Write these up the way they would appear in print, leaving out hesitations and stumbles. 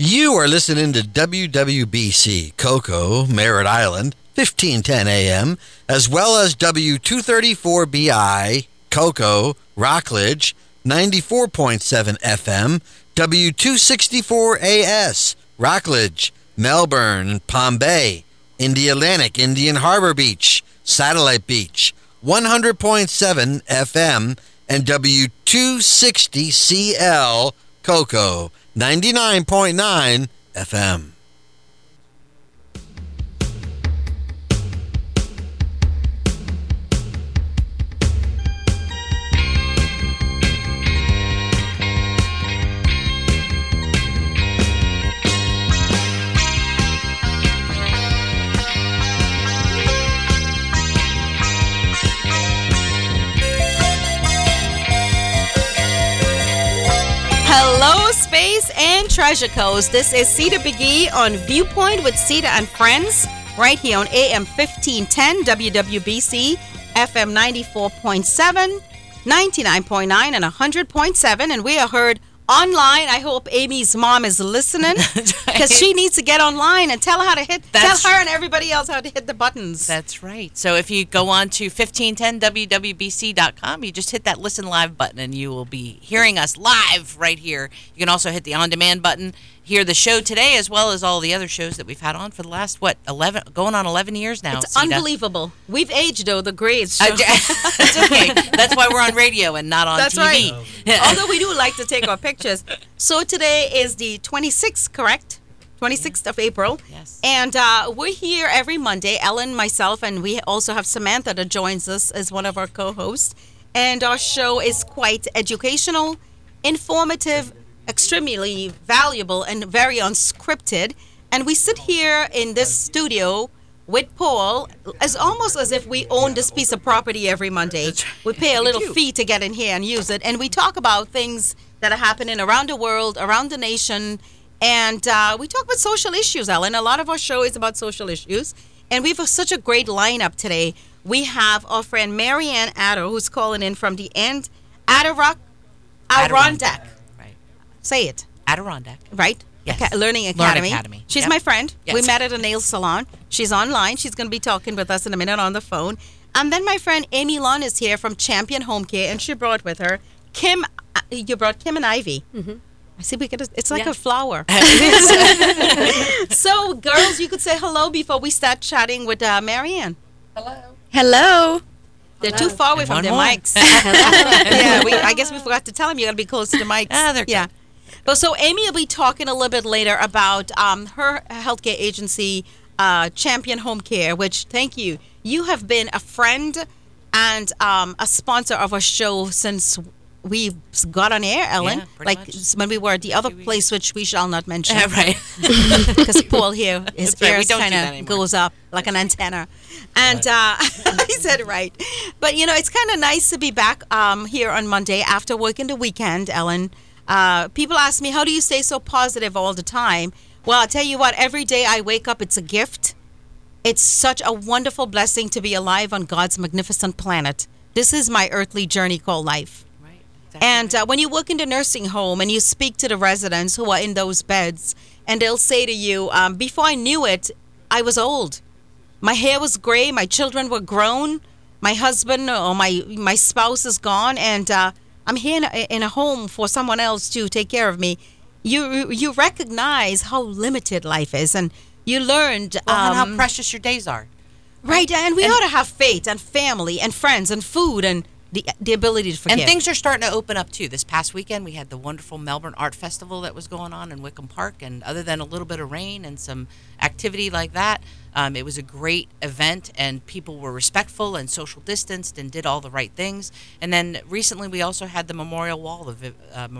You are listening to WWBC Cocoa, Merritt Island, 1510 AM, as well as W234BI Cocoa, Rockledge, 94.7 FM, W264AS, Rockledge, Melbourne, Palm Bay, Indialantic, Indian Harbor Beach, Satellite Beach, 100.7 FM, and W260CL Cocoa, 99.9 FM. Hello, Space and Treasure Coast. This is Cedar McGee on Viewpoint with Cedar and Friends, right here on AM 1510 WWBC, FM 94.7, 99.9, and 100.7. And we are heard online. I hope Amy's mom is listening because she needs to get online and tell her how to tell her and everybody else how to hit the buttons. That's right. So if you go on to 1510wwbc.com, you just hit that listen live button and you will be hearing us live right here. You can also hit the on demand button, hear the show today as well as all the other shows that we've had on for the last 11 years now. It's unbelievable. We've aged though, the grades. It's okay. That's why we're on radio and not on That's TV. Right. Although we do like to take our pictures. So today is the 26th, correct? 26th of April. Yes. And we're here every Monday, Ellen, myself, and we also have Samantha that joins us as one of our co-hosts. And our show is quite educational, informative, extremely valuable, and very unscripted. And we sit here in this studio with Paul as almost as if we own this piece of property every Monday. We pay a little fee to get in here and use it. And we talk about things that are happening around the world, around the nation. And we talk about social issues, Ellen. A lot of our show is about social issues. And we have such a great lineup today. We have our friend Marianne Adder, who's calling in from the Adirondack. Right. Say it. Adirondack. Right? Yes. Learning Academy. She's Yep. my friend. Yes. We met at a nail salon. She's online. She's going to be talking with us in a minute on the phone. And then my friend Amy Lund is here from Champion Home Care, and she brought with her Kim. You brought Kim and Ivy. Mm-hmm. I see. It's like a flower. So, girls, you could say hello before we start chatting with Marianne. Hello. They're too far away from their mics. I guess we forgot to tell them you got to be close to the mics. They're good. But so Amy will be talking a little bit later about her healthcare agency, Champion Home Care, which, thank you. You have been a friend and a sponsor of our show since we got on air, Ellen. Yeah, pretty much. When we were at the other place, which we shall not mention. Right. Because Paul here, his That's right, we ears don't do that kind of anymore. goes up like an antenna. And he said right. But, it's kind of nice to be back here on Monday after working the weekend, Ellen. People ask me, how do you stay so positive all the time? Well, I'll tell you what, every day I wake up, it's a gift. It's such a wonderful blessing to be alive on God's magnificent planet. This is my earthly journey called life. Right. Exactly. And when you work in the nursing home and you speak to the residents who are in those beds, and they'll say to you, before I knew it, I was old. My hair was gray. My children were grown. My husband or my spouse is gone. And I'm here in a home for someone else to take care of me. You recognize how limited life is, and you learned and how precious your days are. Right, and we ought to have faith and family and friends and food and the ability to forgive. And things are starting to open up too. This past weekend we had the wonderful Melbourne Art Festival that was going on in Wickham Park, and other than a little bit of rain and some activity like that, it was a great event, and people were respectful and social distanced and did all the right things. And then recently we also had the memorial wall, the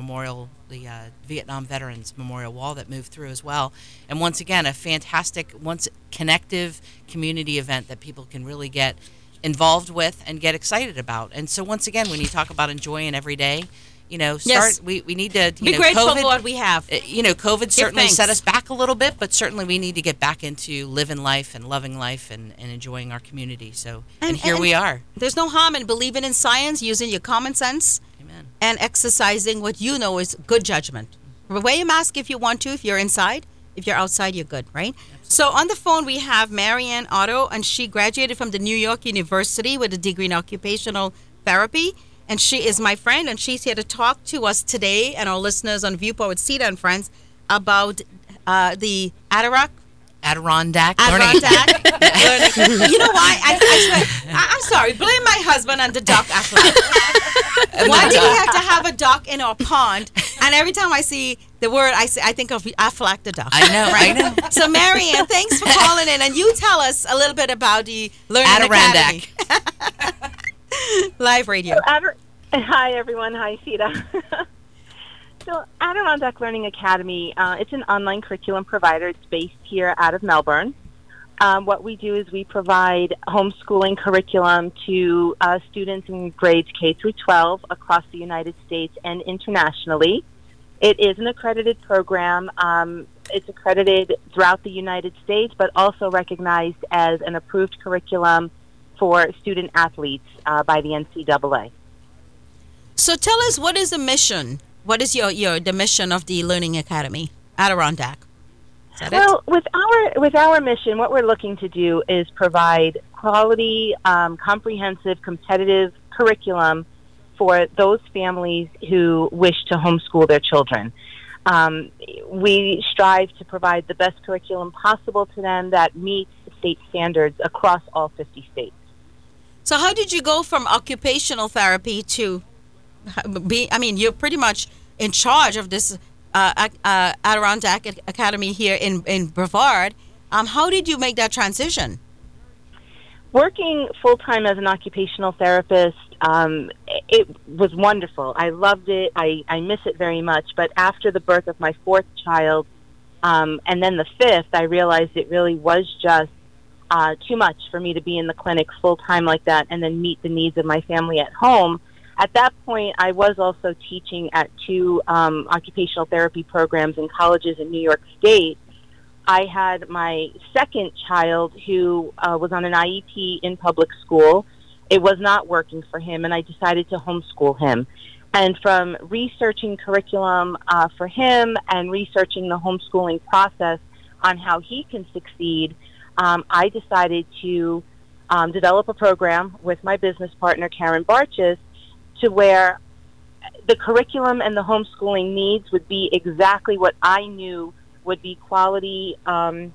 Vietnam Veterans Memorial Wall that moved through as well. And once again, a fantastic, connective community event that people can really get involved with and get excited about. And so once again, when you talk about enjoying every day, Yes. we need to be grateful COVID, for what we have. COVID certainly thanks. set us back a little bit, but certainly we need to get back into living life and loving life and enjoying our community. So and here we are. There's no harm in believing in science, using your common sense, Amen. and exercising what you know is good judgment. Wear your mask if you want to, if you're inside. If you're outside, you're good, right? So on the phone, we have Marianne Otto, and she graduated from the New York University with a degree in occupational therapy. And she is my friend, and she's here to talk to us today and our listeners on Viewpoint with Sita and Friends about the Adirondack. Learning. You know why? I'm sorry. Blame my husband and the duck Aflac. Why did we have to have a duck in our pond? And every time I see the word, I think of Aflac the duck. I know, right? I know. So, Marianne, thanks for calling in. And you tell us a little bit about the Learning Adirondack. Academy. Live radio. Hi, everyone. Hi, Sita. So Adirondack Learning Academy, it's an online curriculum provider. It's based here out of Melbourne. What we do is we provide homeschooling curriculum to students in grades K through 12 across the United States and internationally. It is an accredited program. It's accredited throughout the United States, but also recognized as an approved curriculum for student athletes by the NCAA. So tell us, what is the mission? What is the mission of the Learning Academy, Adirondack? Is that Well, with our mission, what we're looking to do is provide quality, comprehensive, competitive curriculum for those families who wish to homeschool their children. We strive to provide the best curriculum possible to them that meets state standards across all 50 states. So how did you go from occupational therapy to you're pretty much in charge of this Adirondack Academy here in Brevard. How did you make that transition? Working full-time as an occupational therapist, it was wonderful. I loved it. I miss it very much. But after the birth of my fourth child, and then the fifth, I realized it really was just too much for me to be in the clinic full-time like that and then meet the needs of my family at home. At that point, I was also teaching at two occupational therapy programs in colleges in New York State. I had my second child who was on an IEP in public school. It was not working for him, and I decided to homeschool him. And from researching curriculum for him and researching the homeschooling process on how he can succeed, I decided to develop a program with my business partner, Karen Barchis, to where the curriculum and the homeschooling needs would be exactly what I knew would be quality and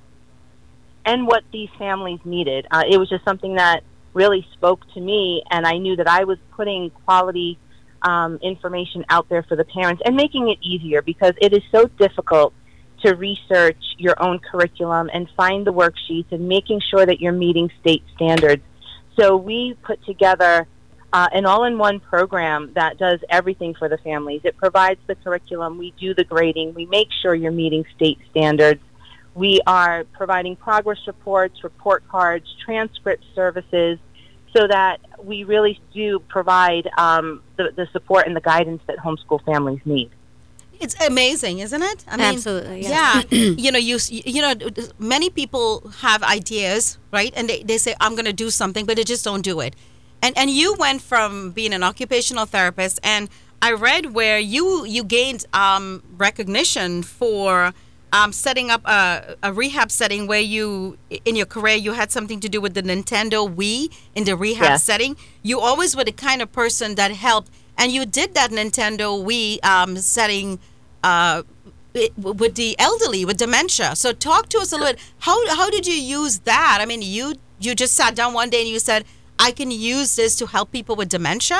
what these families needed. It was just something that really spoke to me, and I knew that I was putting quality information out there for the parents and making it easier, because it is so difficult to research your own curriculum and find the worksheets and making sure that you're meeting state standards. So we put together an all-in-one program that does everything for the families. It provides the curriculum, we do the grading, we make sure you're meeting state standards. We are providing progress reports, report cards, transcript services, so that we really do provide the support and the guidance that homeschool families need. It's amazing, isn't it? I mean, absolutely. Yes. Yeah. Many people have ideas, right? And they say, I'm going to do something, but they just don't do it. And you went from being an occupational therapist, and I read where you gained recognition for setting up a rehab setting where you, in your career, you had something to do with the Nintendo Wii in the rehab setting. You always were the kind of person that helped, and you did that Nintendo Wii setting with the elderly, with dementia. So talk to us a little bit. How did you use that? I mean, you just sat down one day and you said, I can use this to help people with dementia?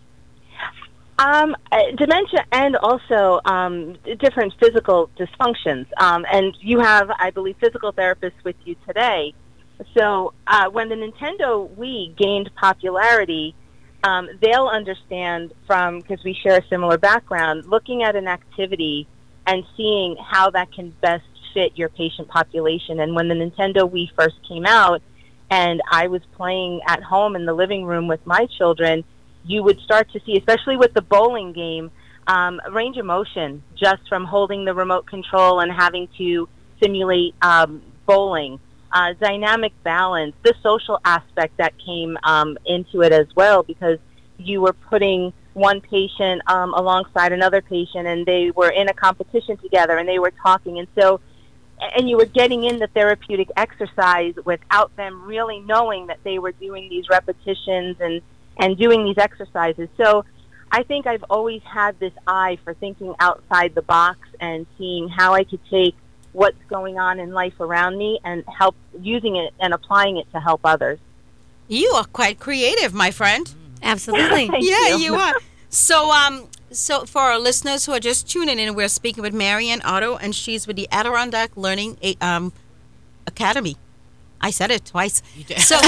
Dementia and also different physical dysfunctions. And you have, I believe, physical therapists with you today. So when the Nintendo Wii gained popularity, they'll understand because we share a similar background, looking at an activity and seeing how that can best fit your patient population. And when the Nintendo Wii first came out, and I was playing at home in the living room with my children, you would start to see, especially with the bowling game, range of motion just from holding the remote control and having to simulate bowling, dynamic balance, the social aspect that came into it as well, because you were putting one patient alongside another patient, and they were in a competition together, and they were talking, and you were getting in the therapeutic exercise without them really knowing that they were doing these repetitions and doing these exercises. So I think I've always had this eye for thinking outside the box and seeing how I could take what's going on in life around me and help using it and applying it to help others. You are quite creative, my friend. Absolutely. Thank Yeah, you. you are. So for our listeners who are just tuning in, we're speaking with Marianne Otto, and she's with the Adirondack Learning Academy. I said it twice. You did. So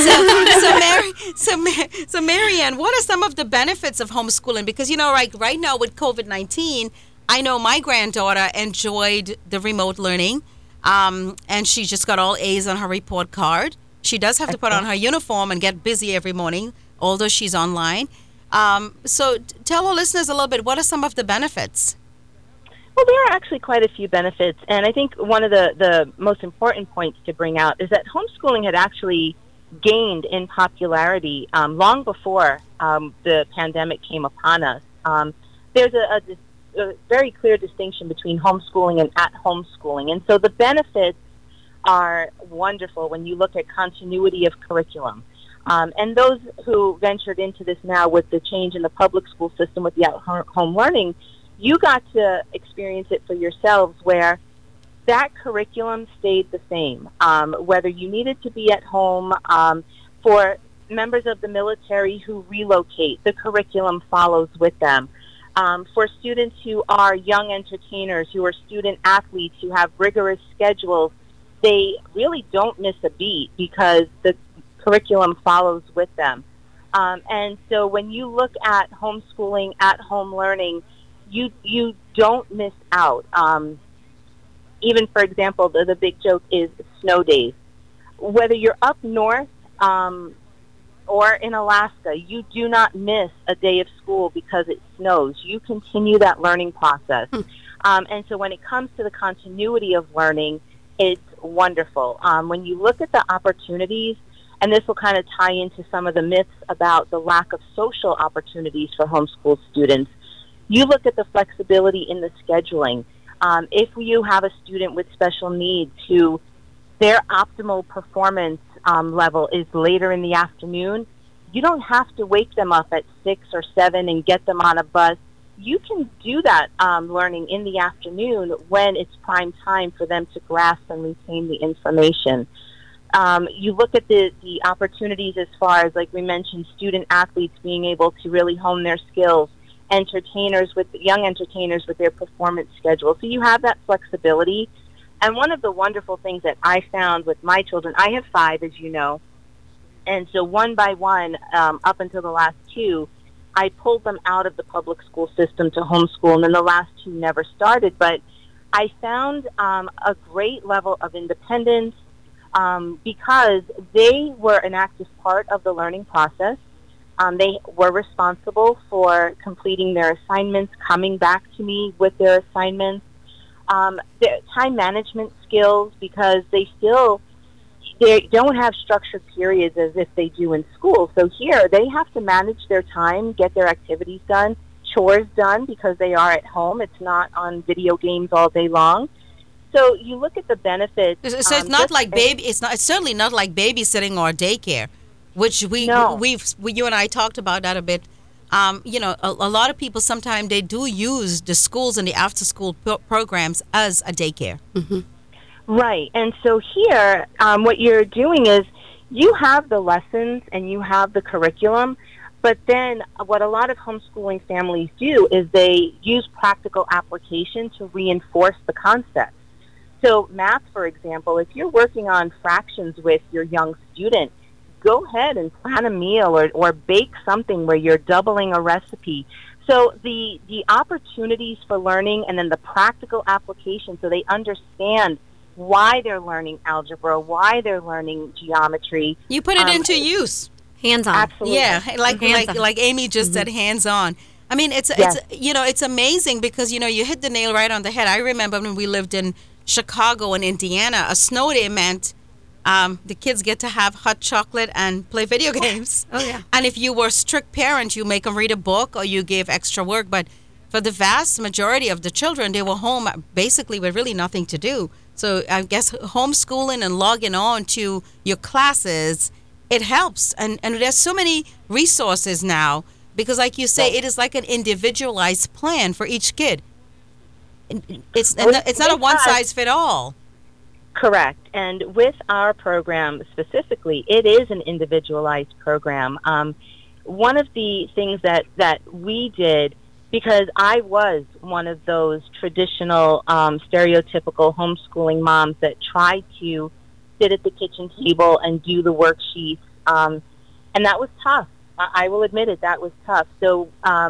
Marianne, what are some of the benefits of homeschooling? Because right now with COVID-19, I know my granddaughter enjoyed the remote learning, and she just got all A's on her report card. She does have to put on her uniform and get busy every morning, although she's online. So tell our listeners a little bit, what are some of the benefits? Well, there are actually quite a few benefits, and I think one of the most important points to bring out is that homeschooling had actually gained in popularity long before the pandemic came upon us. There's a very clear distinction between homeschooling and at-home schooling, and so the benefits are wonderful when you look at continuity of curriculum. And those who ventured into this now with the change in the public school system with the at-home learning, you got to experience it for yourselves where that curriculum stayed the same. Whether you needed to be at home, for members of the military who relocate, the curriculum follows with them. For students who are young entertainers, who are student athletes, who have rigorous schedules, they really don't miss a beat because the curriculum follows with them. And so when you look at homeschooling, at-home learning, you don't miss out. Even, for example, the big joke is snow days. Whether you're up north or in Alaska, you do not miss a day of school because it snows. You continue that learning process. And so when it comes to the continuity of learning, it's wonderful. When you look at the opportunities, and this will kind of tie into some of the myths about the lack of social opportunities for homeschool students, you look at the flexibility in the scheduling. If you have a student with special needs who their optimal performance level is later in the afternoon, you don't have to wake them up at 6 or 7 and get them on a bus. You can do that learning in the afternoon when it's prime time for them to grasp and retain the information. You look at the opportunities as far as, like we mentioned, student athletes being able to really hone their skills, young entertainers with their performance schedule. So you have that flexibility. And one of the wonderful things that I found with my children, I have 5, as you know, and so one by one, up until the last 2, I pulled them out of the public school system to homeschool, and then the last 2 never started. But I found a great level of independence because they were an active part of the learning process. They were responsible for completing their assignments, coming back to me with their assignments, their time management skills, because they don't have structured periods as if they do in school. So here, they have to manage their time, get their activities done, chores done, because they are at home. It's not on video games all day long. So you look at the benefits. So it's not like It's certainly not like babysitting or daycare, which you and I talked about that a bit. A lot of people sometimes they do use the schools and the after-school programs as a daycare. Mm-hmm. Right. And so here, what you're doing is you have the lessons and you have the curriculum, but then what a lot of homeschooling families do is they use practical application to reinforce the concepts. So math, for example, if you're working on fractions with your young student, go ahead and plan a meal or bake something where you're doubling a recipe. So the opportunities for learning and then the practical application so they understand why they're learning algebra, why they're learning geometry. You put it into use. Hands-on. Absolutely. Yeah, Hands-on. like Amy just said, hands-on. I mean, it's amazing because, you hit the nail right on the head. I remember when we lived in Chicago and Indiana, a snow day meant The kids get to have hot chocolate and play video games. Oh, yeah. And if you were a strict parent, you make them read a book or you give extra work. But for the vast majority of the children, they were home basically with really nothing to do. So I guess homeschooling and logging on to your classes, it helps. And there's so many resources now because, like you say, it is like an individualized plan for each kid. It's not a one size fit all. Correct. And with our program specifically, it is an individualized program. One of the things that we did, because I was one of those traditional stereotypical homeschooling moms that tried to sit at the kitchen table and do the worksheets, and that was tough. I will admit it, that was tough. So,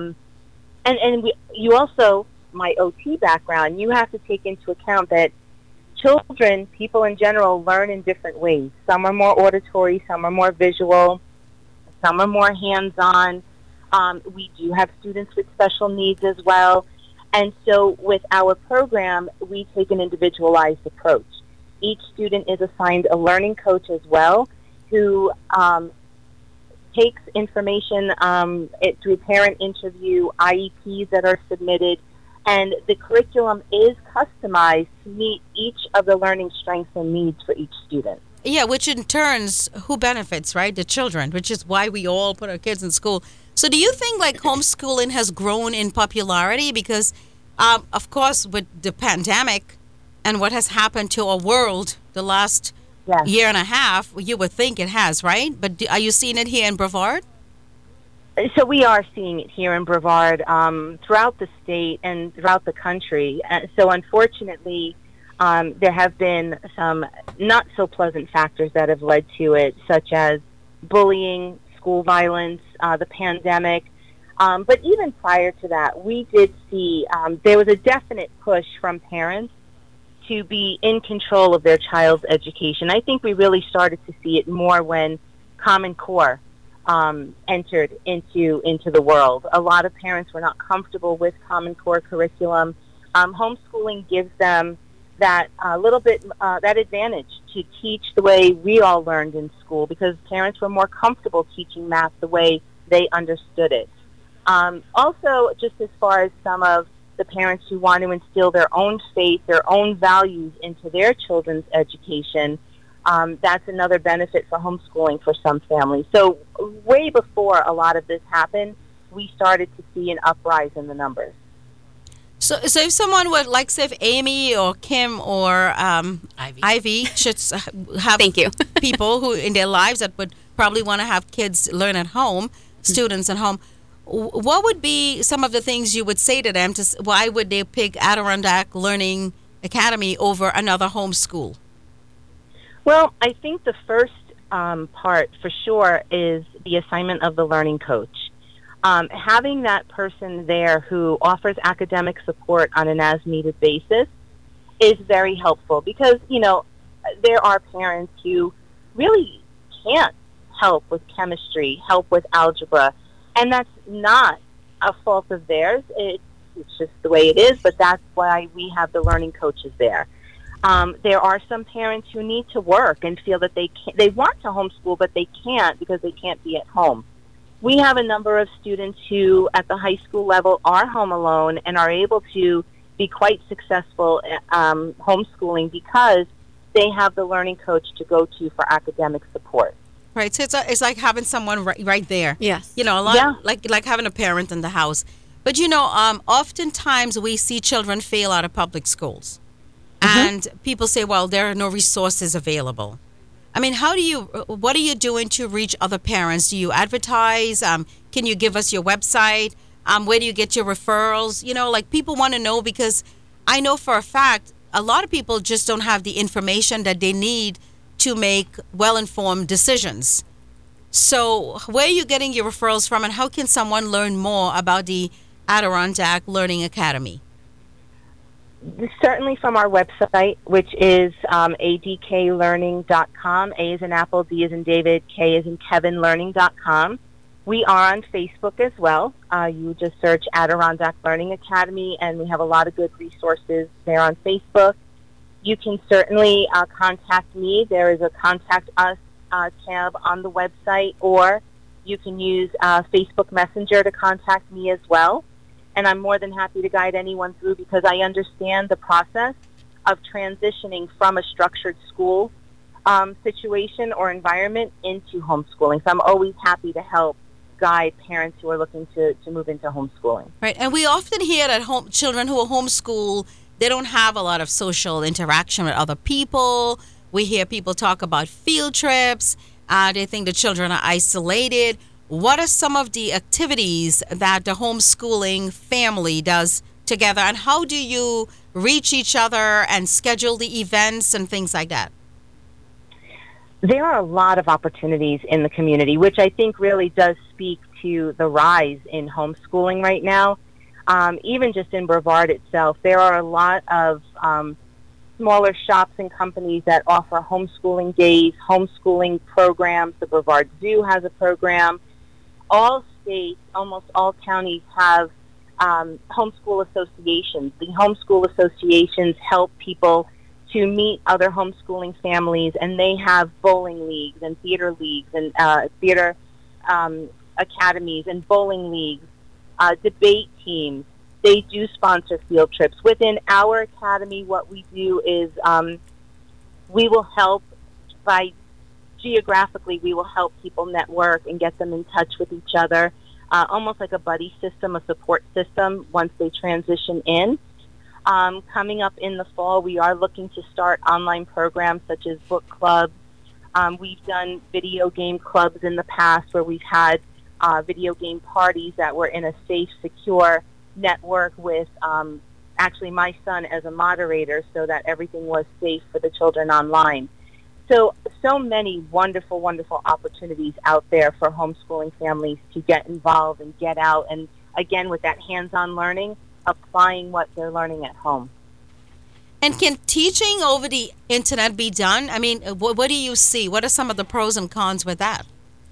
you also, my OT background, you have to take into account that children, people in general, learn in different ways. Some are more auditory, some are more visual, some are more hands-on. We do have students with special needs as well. And so with our program, we take an individualized approach. Each student is assigned a learning coach as well who takes information through parent interview, IEPs that are submitted, and the curriculum is customized to meet each of the learning strengths and needs for each student. Yeah, which in turns, who benefits, right? The children, which is why we all put our kids in school. So do you think like homeschooling has grown in popularity? Because, of course, with the pandemic and what has happened to our world the last year and a half, you would think it has, right? But are you seeing it here in Brevard? So we are seeing it here in Brevard, throughout the state and throughout the country. So unfortunately, there have been some not so pleasant factors that have led to it, such as bullying, school violence, the pandemic. But even prior to that, we did see there was a definite push from parents to be in control of their child's education. I think we really started to see it more when Common Core entered into the world. A lot of parents were not comfortable with Common Core curriculum. Homeschooling gives them that little bit that advantage to teach the way we all learned in school because parents were more comfortable teaching math the way they understood it. Also, just as far as some of the parents who want to instill their own faith, their own values into their children's education, that's another benefit for homeschooling for some families. So way before a lot of this happened, we started to see an uprise in the numbers. So if someone would, like, say if Amy or Kim or Ivy should have Thank you. people who in their lives that would probably want to have kids learn at home, students at home, what would be some of the things you would say to them? Why would they pick Adirondack Learning Academy over another homeschool? Well, I think the first part for sure is the assignment of the learning coach. Having that person there who offers academic support on an as-needed basis is very helpful because, you know, there are parents who really can't help with chemistry, help with algebra, and that's not a fault of theirs. It's just the way it is, but that's why we have the learning coaches there. There are some parents who need to work and feel that they want to homeschool, but they can't because they can't be at home. We have a number of students who at the high school level are home alone and are able to be quite successful homeschooling because they have the learning coach to go to for academic support. Right, so it's like having someone right there. Yes. You know, like having a parent in the house. But, you know, oftentimes we see children fail out of public schools. And people say, well, there are no resources available. I mean, what are you doing to reach other parents? Do you advertise? Can you give us your website? Where do you get your referrals? You know, like people want to know because I know for a fact a lot of people just don't have the information that they need to make well-informed decisions. So where are you getting your referrals from and how can someone learn more about the Adirondack Learning Academy? Certainly from our website, which is adklearning.com. A is in Apple, D is in David, K is in Kevin, learning.com. We are on Facebook as well. You just search Adirondack Learning Academy, and we have a lot of good resources there on Facebook. you can certainly contact me. There is a Contact Us tab on the website, or you can use Facebook Messenger to contact me as well. And I'm more than happy to guide anyone through, because I understand the process of transitioning from a structured school situation or environment into homeschooling. So I'm always happy to help guide parents who are looking to move into homeschooling. Right. And we often hear that children who are homeschooled, they don't have a lot of social interaction with other people. We hear people talk about field trips. They think the children are isolated. What are some of the activities that the homeschooling family does together, and how do you reach each other and schedule the events and things like that? There are a lot of opportunities in the community, which I think really does speak to the rise in homeschooling right now. Even just in Brevard itself, there are a lot of smaller shops and companies that offer homeschooling days, homeschooling programs. The Brevard Zoo has a program. All states, almost all counties have homeschool associations. The homeschool associations help people to meet other homeschooling families, and they have bowling leagues and theater leagues and theater academies and bowling leagues, debate teams. They do sponsor field trips. Within our academy, what we do is we will help geographically, we will help people network and get them in touch with each other, almost like a buddy system, a support system once they transition in. Coming up in the fall, we are looking to start online programs such as book clubs. We've done video game clubs in the past where we've had video game parties that were in a safe, secure network with actually my son as a moderator, so that everything was safe for the children online. So many wonderful, wonderful opportunities out there for homeschooling families to get involved and get out, and again, with that hands-on learning, applying what they're learning at home. And can teaching over the internet be done? I mean, what do you see? What are some of the pros and cons with that?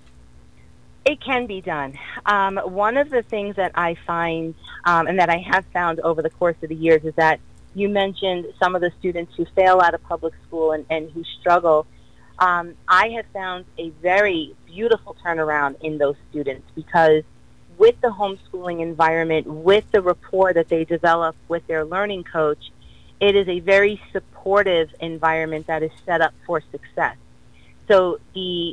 It can be done. One of the things that I find, and that I have found over the course of the years, is that you mentioned some of the students who fail out of public school and who struggle. I have found a very beautiful turnaround in those students, because with the homeschooling environment, with the rapport that they develop with their learning coach, it is a very supportive environment that is set up for success. So the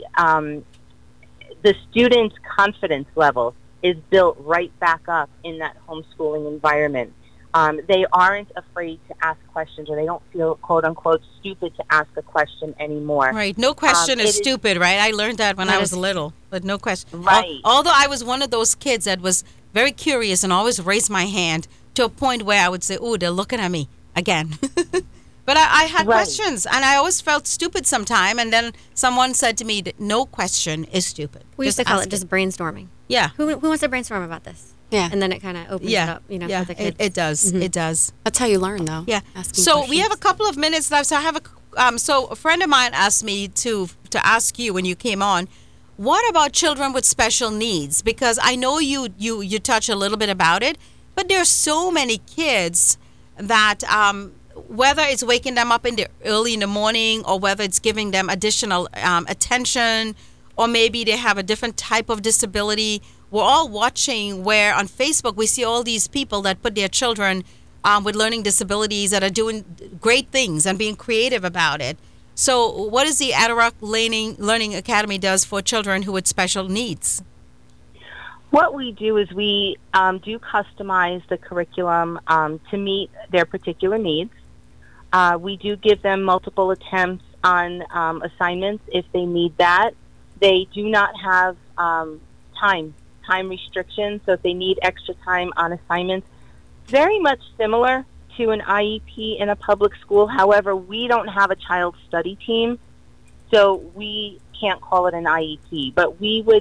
student's confidence level is built right back up in that homeschooling environment. They aren't afraid to ask questions, or they don't feel, quote unquote, stupid to ask a question anymore. Right. No question is stupid, right? I learned that when I was little, but no question. Right. Although I was one of those kids that was very curious and always raised my hand to a point where I would say, "Ooh, they're looking at me again." But I had questions, and I always felt stupid sometime. And then someone said to me that no question is stupid. We used to call it just brainstorming. Yeah. Who wants to brainstorm about this? Yeah. And then it kind of opens it up, for the kids. It does. Mm-hmm. It does. That's how you learn, though. Yeah. Asking So questions. we have a couple of minutes left. So I have so a friend of mine asked me to ask you when you came on, what about children with special needs? Because I know you touch a little bit about it, but there are so many kids that whether it's waking them up early in the morning, or whether it's giving them additional attention, or maybe they have a different type of disability. We're all watching where on Facebook we see all these people that put their children with learning disabilities that are doing great things and being creative about it. So what is the Adirondack Learning Academy does for children who with special needs? What we do is we do customize the curriculum to meet their particular needs. We do give them multiple attempts on assignments if they need that. They do not have time restrictions, so if they need extra time on assignments, very much similar to an IEP in a public school. However, we don't have a child study team, so we can't call it an IEP, but we would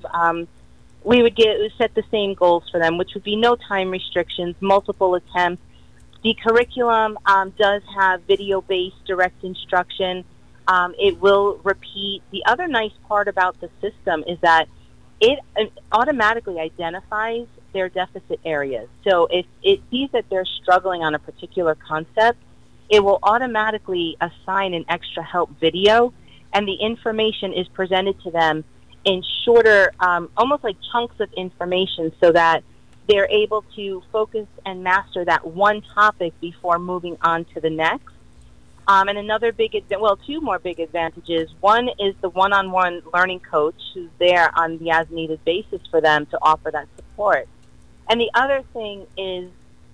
set the same goals for them, which would be no time restrictions, multiple attempts. The curriculum does have video-based direct instruction. It will repeat. The other nice part about the system is that it automatically identifies their deficit areas. So if it sees that they're struggling on a particular concept, it will automatically assign an extra help video, and the information is presented to them in shorter, almost like chunks of information, so that they're able to focus and master that one topic before moving on to the next. And another two more big advantages. One is the one-on-one learning coach who's there on the as-needed basis for them to offer that support. And the other thing is,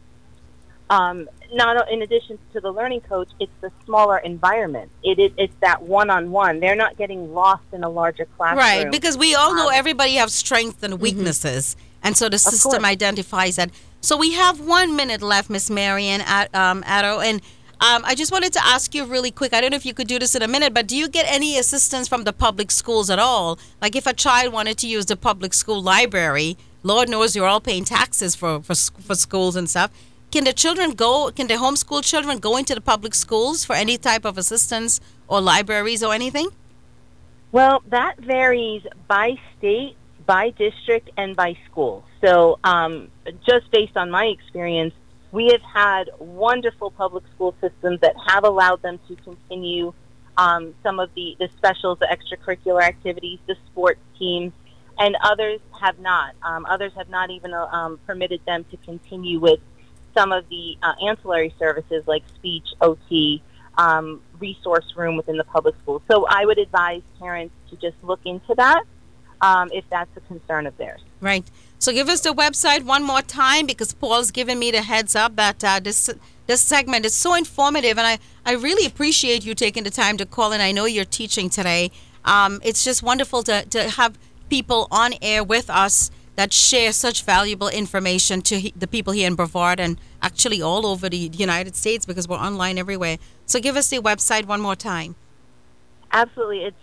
not in addition to the learning coach, it's the smaller environment. It's that one-on-one. They're not getting lost in a larger classroom. Right, because we all know everybody has strengths and weaknesses, and so the system identifies that. So we have 1 minute left, Miss Marian Addo, and I just wanted to ask you really quick. I don't know if you could do this in a minute, but do you get any assistance from the public schools at all? Like if a child wanted to use the public school library, Lord knows you're all paying taxes for schools and stuff. Can the homeschool children go into the public schools for any type of assistance or libraries or anything? Well, that varies by state, by district, and by school. So just based on my experience, we have had wonderful public school systems that have allowed them to continue some of the specials, the extracurricular activities, the sports teams, and others have not. Others have not even permitted them to continue with some of the ancillary services like speech, OT, resource room within the public schools. So I would advise parents to just look into that if that's a concern of theirs. Right. So give us the website one more time, because Paul's given me the heads up that this segment is so informative, and I really appreciate you taking the time to call in. I know you're teaching today. It's just wonderful to have people on air with us that share such valuable information to the people here in Brevard and actually all over the United States, because we're online everywhere. So give us the website one more time. Absolutely. It's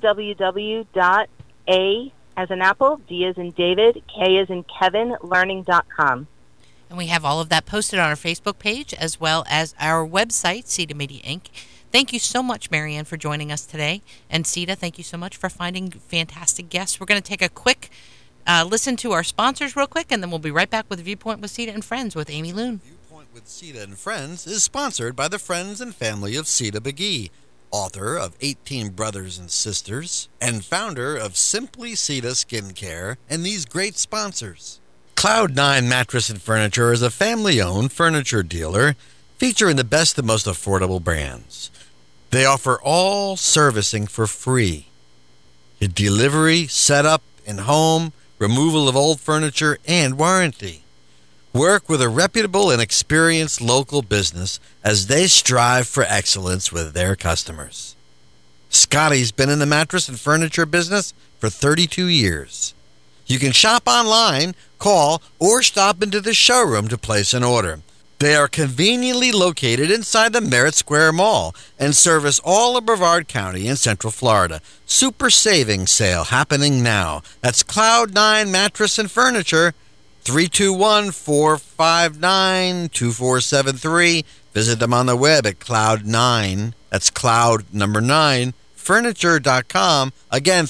www.A as in Apple, D as in David, K as in Kevin, learning.com. And we have all of that posted on our Facebook page as well as our website, CETA Media Inc. Thank you so much, Marianne, for joining us today. And CETA, thank you so much for finding fantastic guests. We're going to take a quick listen to our sponsors real quick, and then we'll be right back with Viewpoint with CETA and Friends with Amy Loon. Viewpoint with CETA and Friends is sponsored by the friends and family of CETA McGee, author of 18 Brothers and Sisters, and founder of Simply CETA Skincare, and these great sponsors. Cloud9 Mattress and Furniture is a family-owned furniture dealer featuring the best and most affordable brands. They offer all servicing for free. Delivery, setup, in-home, removal of old furniture, and warranty. Work with a reputable and experienced local business as they strive for excellence with their customers. Scotty's been in the mattress and furniture business for 32 years. You can shop online, call, or stop into the showroom to place an order. They are conveniently located inside the Merritt Square Mall and service all of Brevard County in Central Florida. Super savings sale happening now. That's Cloud9 Mattress and Furniture, 321-459-2473. Visit them on the web at Cloud9. That's Cloud number 9, furniture.com. Again,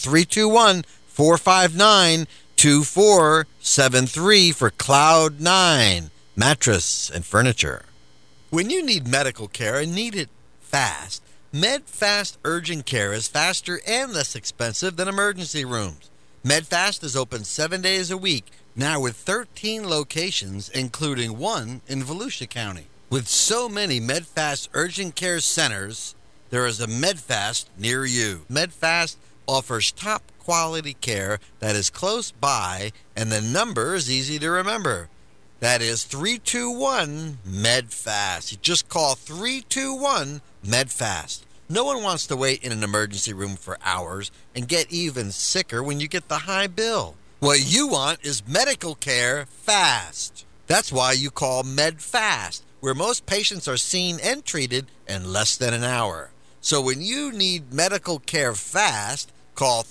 321-459-2473 for Cloud9 Mattress and Furniture. When you need medical care and need it fast, MedFast Urgent Care is faster and less expensive than emergency rooms. MedFast is open 7 days a week, now with 13 locations, including one in Volusia County. With so many MedFast Urgent Care centers, there is a MedFast near you. MedFast offers top quality care that is close by, and the number is easy to remember. That is 321-MEDFAST. You just call 321-MEDFAST. No one wants to wait in an emergency room for hours and get even sicker when you get the high bill. What you want is medical care fast. That's why you call MedFast, where most patients are seen and treated in less than an hour. So when you need medical care fast, call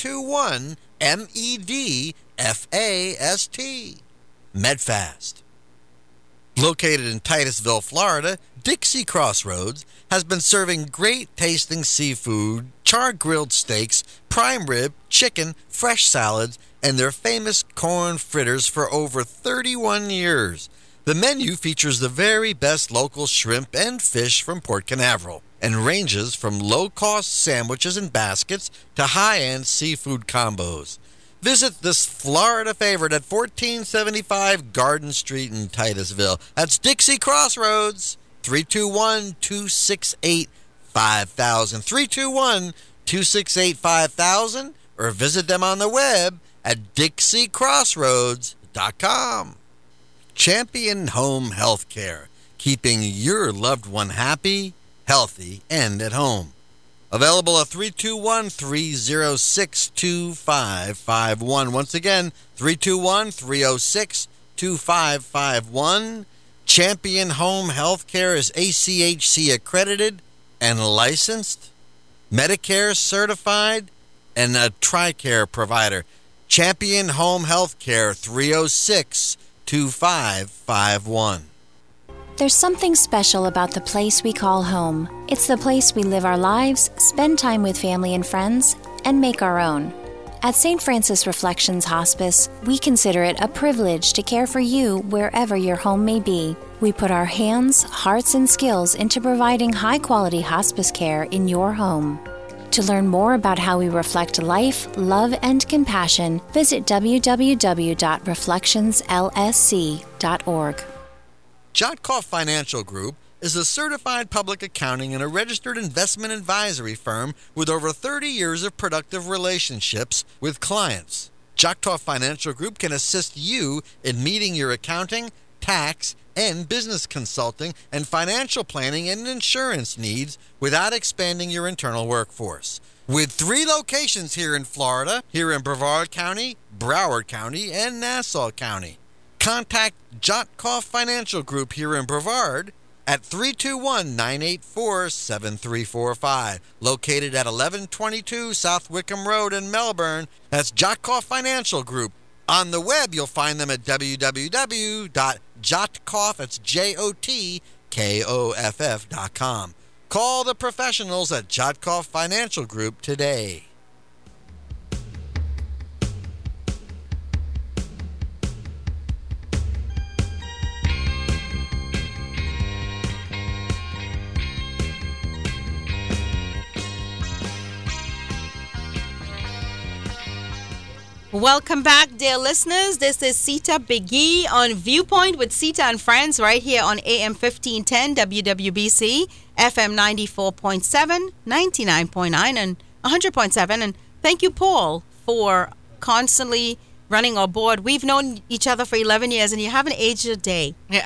321-MEDFAST. MedFast. Located in Titusville, Florida, Dixie Crossroads has been serving great tasting seafood, char-grilled steaks, prime rib, chicken, fresh salads, and their famous corn fritters for over 31 years. The menu features the very best local shrimp and fish from Port Canaveral and ranges from low-cost sandwiches and baskets to high-end seafood combos. Visit this Florida favorite at 1475 Garden Street in Titusville. That's Dixie Crossroads, 321-268-5000, 321-268-5000, or visit them on the web at dixiecrossroads.com. Champion Home Healthcare, keeping your loved one happy, healthy, and at home. Available at 321-306-2551. Once again, 321-306-2551. Champion Home Healthcare is ACHC accredited and licensed, Medicare certified, and a TRICARE provider. Champion Home Healthcare, 306-2551. There's something special about the place we call home. It's the place we live our lives, spend time with family and friends, and make our own. At St. Francis Reflections Hospice, we consider it a privilege to care for you wherever your home may be. We put our hands, hearts, and skills into providing high-quality hospice care in your home. To learn more about how we reflect life, love, and compassion, visit www.reflectionslsc.org. Jotkoff Financial Group is a certified public accounting and a registered investment advisory firm with over 30 years of productive relationships with clients. Jotkoff Financial Group can assist you in meeting your accounting, tax, and business consulting and financial planning and insurance needs without expanding your internal workforce. With 3 locations here in Florida, here in Brevard County, Broward County, and Nassau County. Contact Jotkoff Financial Group here in Brevard at 321-984-7345. Located at 1122 South Wickham Road in Melbourne. That's Jotkoff Financial Group. On the web, you'll find them at www.jotkoff, that's JOTKOFF.com. Call the professionals at Jotkoff Financial Group today. Welcome back, dear listeners. This is Sita Biggie on Viewpoint with Sita and Friends right here on AM 1510 WWBC, FM 94.7, 99.9, and 100.7. And thank you, Paul, for constantly running our board. We've known each other for 11 years, and you haven't aged a day. Yeah.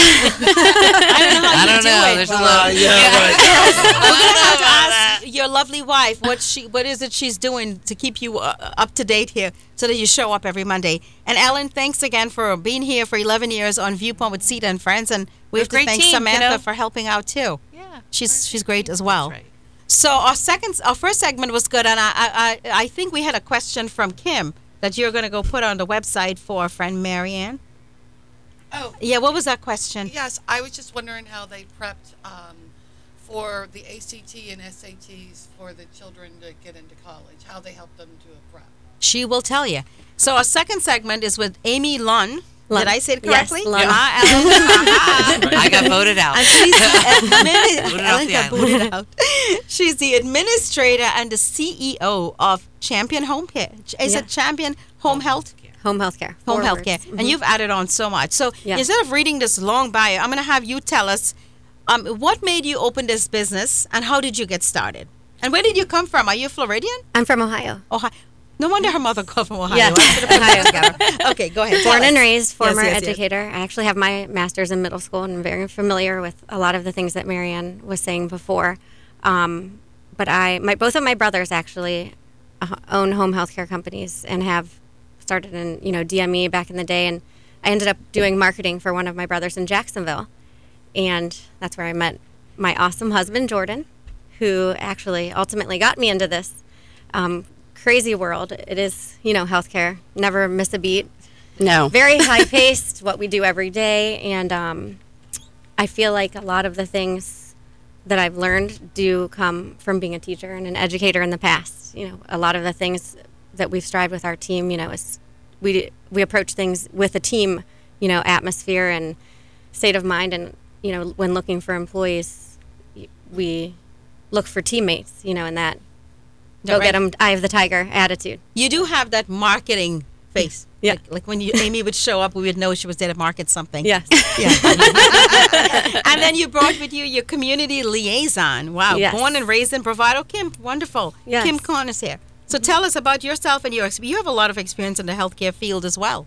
I don't know. There's a little. We're going to have to ask your lovely wife what is it she's doing to keep you up to date here so that you show up every Monday. And Ellen, thanks again for being here for 11 years on Viewpoint with Sita and Friends. And we have to thank Samantha for helping out too. Yeah, she's great as well. That's right. So our first segment was good, and I think we had a question from Kim that you're going to go put on the website for our friend Marianne. Oh. Yeah, what was that question? Yes, I was just wondering how they prepped for the ACT and SATs for the children to get into college, how they helped them to prep. She will tell you. So our second segment is with Amy Lunn. Did I say it correctly? Yes, Lunn. I got voted out. Ellen got booted out. She's the administrator and the CEO of Champion Home Care. Is it Champion Home Health? Home healthcare. Home healthcare. Mm-hmm. And you've added on so much. So instead of reading this long bio, I'm going to have you tell us what made you open this business and how did you get started? And where did you come from? Are you Floridian? I'm from Ohio. Ohio. No wonder her mother called from Ohio. Yeah, Ohio. Okay, go ahead. Born and raised, former educator. I actually have my master's in middle school and I'm very familiar with a lot of the things that Marianne was saying before. But both of my brothers actually own home healthcare companies and have started in DME back in the day. And I ended up doing marketing for one of my brothers in Jacksonville. And that's where I met my awesome husband, Jordan, who actually ultimately got me into this crazy world. It is, healthcare. Never miss a beat. No. Very high-paced, what we do every day. And I feel like a lot of the things that I've learned do come from being a teacher and an educator in the past. A lot of the things that we've strived with our team, is we approach things with a team, atmosphere and state of mind. And, when looking for employees, we look for teammates, and that go get them, eye of the tiger attitude. You do have that marketing face. Yeah. Like when Amy would show up, we would know she was there to market something. Yes. Yeah. And then you brought with you your community liaison. Wow. Yes. Born and raised in Bravado. Kim, wonderful. Yes. Kim Kahn is here. So tell us about yourself and you have a lot of experience in the healthcare field as well.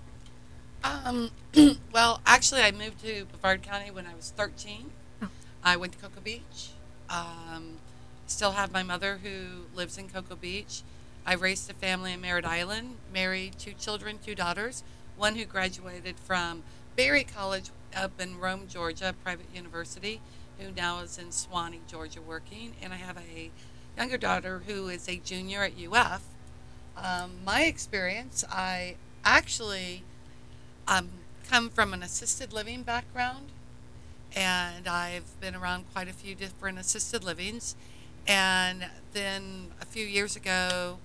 Well, actually, I moved to Brevard County when I was 13. Oh. I went to Cocoa Beach. Still have my mother who lives in Cocoa Beach. I raised a family in Merritt Island, married 2 children, 2 daughters, one who graduated from Berry College up in Rome, Georgia, private university, who now is in Swanee, Georgia, working. And I have a younger daughter who is a junior at UF. My experience, I actually come from an assisted living background, and I've been around quite a few different assisted livings. And then a few years ago,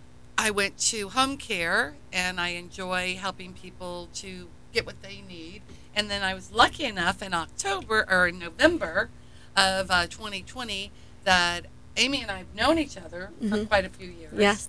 I went to home care, and I enjoy helping people to get what they need. And then I was lucky enough in November of 2020 that Amy and I have known each other for quite a few years. Yes.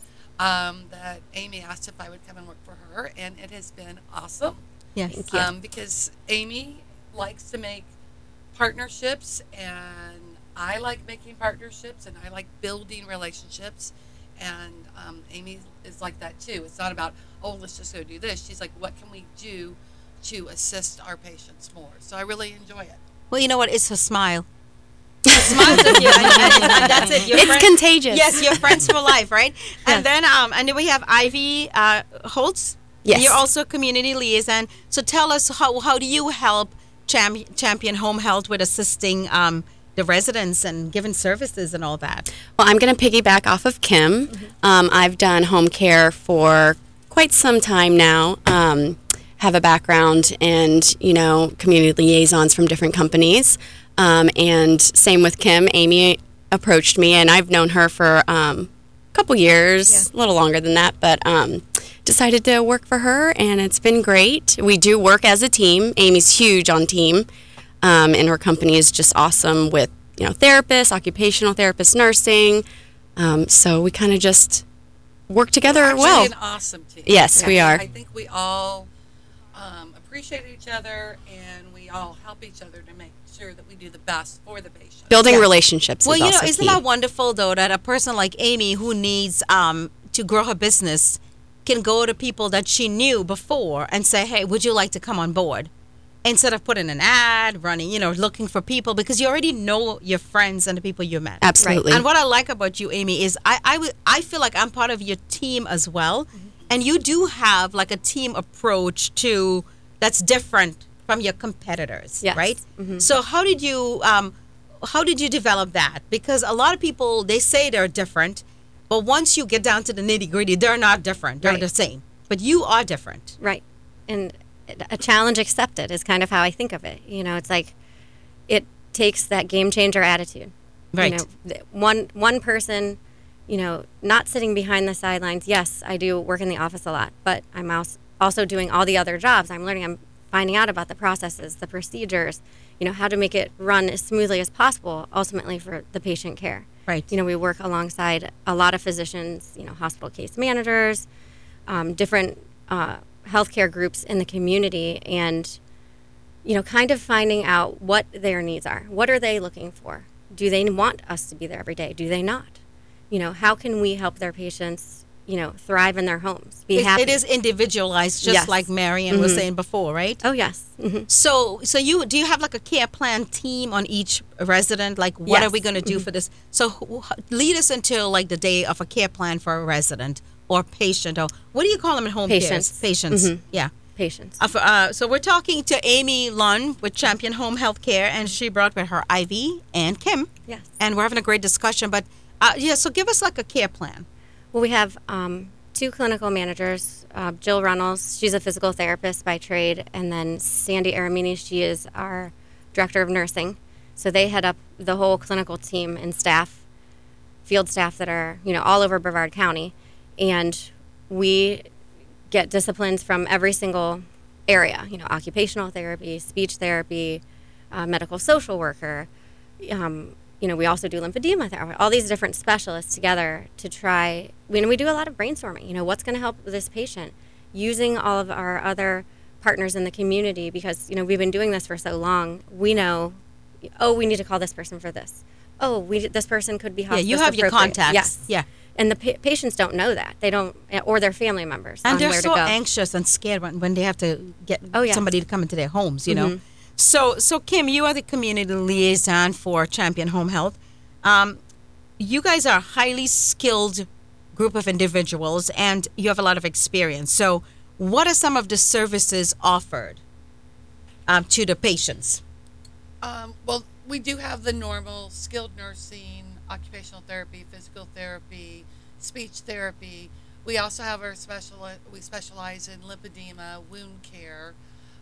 That Amy asked if I would come and work for her, and it has been awesome. Yes. Thank you. Because Amy likes to make partnerships, and I like making partnerships, and I like building relationships. And Amy is like that too. It's not about, oh, let's just go do this. She's like, what can we do to assist our patients more? So I really enjoy it. Well, you know what? It's her smile. Her smile's at you, and that's it. You're It's contagious. Yes, you're friends for life, right? And then we have Ivy Holtz. Yes. You're also a community liaison. So tell us, how do you help Champion Home Health with assisting the residents and giving services and all that? Well, I'm going to piggyback off of Kim. I've done home care for quite some time now. Have a background and, community liaisons from different companies. And same with Kim. Amy approached me, and I've known her for a couple years, a little longer than that, but decided to work for her, and it's been great. We do work as a team. Amy's huge on team. And her company is just awesome with, therapists, occupational therapists, nursing. So we kind of just work together We're well. actually an awesome team. Yes, we are. I think we all appreciate each other, and we all help each other to make sure that we do the best for the patient. Building relationships Well, is also isn't key. that wonderful, though, that a person like Amy who needs to grow her business can go to people that she knew before and say, hey, would you like to come on board? Instead of putting an ad, running, looking for people, because you already know your friends and the people you met. Absolutely. And what I like about you, Amy, is I feel like I'm part of your team as well. And you do have like a team approach that's different from your competitors, Yes. right? So how did you develop that? Because a lot of people, they say they're different, but once you get down to the nitty gritty, they're not different. They're Right. the same. But you are different. Right. And a challenge accepted is kind of how I think of it. It's like it takes that game changer attitude. Right. One person, not sitting behind the sidelines. Yes, I do work in the office a lot, but I'm also doing all the other jobs. I'm learning. I'm finding out about the processes, the procedures, how to make it run as smoothly as possible, ultimately for the patient care. Right. We work alongside a lot of physicians, hospital case managers, different healthcare groups in the community, and kind of finding out what their needs are. What are they looking for? Do they want us to be there every day? Do they not? How can we help their patients thrive in their homes, be happy? It is individualized, just Yes. like Marian was saying before, right? Oh yes. So do you have like a care plan team on each resident? Like, what are Yes. we going to do for this? So lead us until like the day of a care plan for a resident or patient, or what do you call them at home? Patients. Cares? Patients. Yeah. Patients. So we're talking to Amy Lunn with Champion Home Healthcare, and she brought with her Ivy and Kim. Yes. And we're having a great discussion. But so give us like a care plan. Well, we have 2 clinical managers. Jill Reynolds, she's a physical therapist by trade, and then Sandy Aramini, she is our director of nursing. So they head up the whole clinical team and staff, field staff that are all over Brevard County, and we get disciplines from every single area, occupational therapy, speech therapy, medical social worker. We also do lymphedema therapy, all these different specialists together to try. We do a lot of brainstorming, what's going to help this patient, using all of our other partners in the community, because, we've been doing this for so long. We know, we need to call this person for this. This person could be hospice you have your appropriate. contacts. Yes. Yeah. And the patients don't know that. They don't, or their family members. And on they're where so to go. anxious and scared when they have to get yes. somebody to come into their homes, So Kim, you are the community liaison for Champion Home Health. You guys are a highly skilled group of individuals, and you have a lot of experience. So what are some of the services offered to the patients? Well, we do have the normal skilled nursing, occupational therapy, physical therapy, speech therapy. We also have our we specialize in lymphedema, wound care.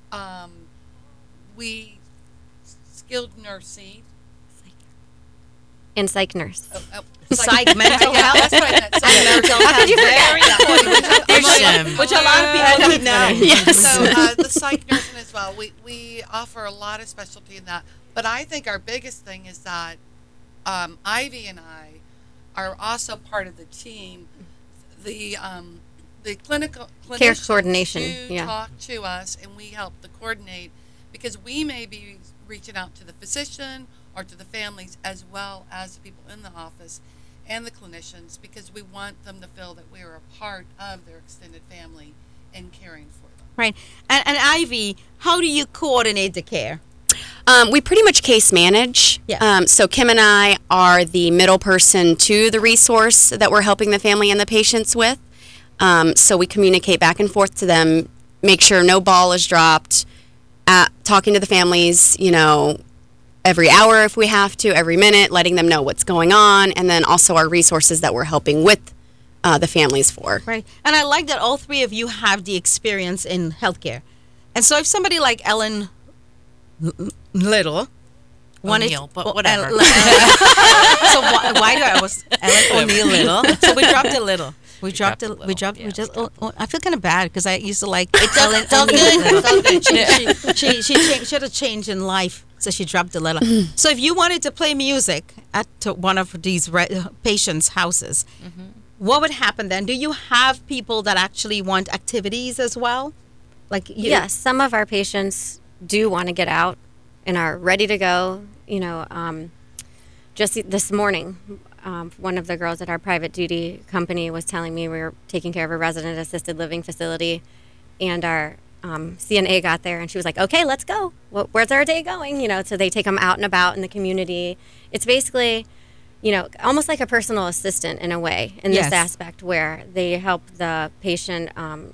We skilled nursing. And psych nurse. Psych, mental health. That's what I meant. Psych, Mental How health. could you Very important. Which a lot of people don't know. Yes. So the psych nursing as well. We offer a lot of specialty in that. But I think our biggest thing is that Ivy and I are also part of the team. The clinical Care clinicians coordination, do yeah. talk to us, and we help to coordinate, because we may be reaching out to the physician or to the families as well as the people in the office and the clinicians, because we want them to feel that we are a part of their extended family and caring for them. Right. And Ivy, how do you coordinate the care? We pretty much case manage. Yes. So Kim and I are the middle person to the resource that we're helping the family and the patients with. So we communicate back and forth to them, make sure no ball is dropped, talking to the families, every hour if we have to, every minute, letting them know what's going on, and then also our resources that we're helping with the families for. Right. And I like that all three of you have the experience in healthcare. And so if somebody like Ellen Little O'Neill, but whatever. So why do I was Ellen O'Neill Little? So we dropped a little. We dropped a. We dropped. We just. I feel kind of bad because I used to like. It's all good. It's all good. She had a change in life, so she dropped a little. So if you wanted to play music at one of these patients' houses, what would happen then? Do you have people that actually want activities as well? Yes, some of our patients do want to get out and are ready to go. Just this morning, one of the girls at our private duty company was telling me we were taking care of a resident assisted living facility, and our CNA got there, and she was like, "Okay, let's go. Where's our day going?" So they take them out and about in the community. It's basically, almost like a personal assistant in a way, in this aspect, where they help the patient,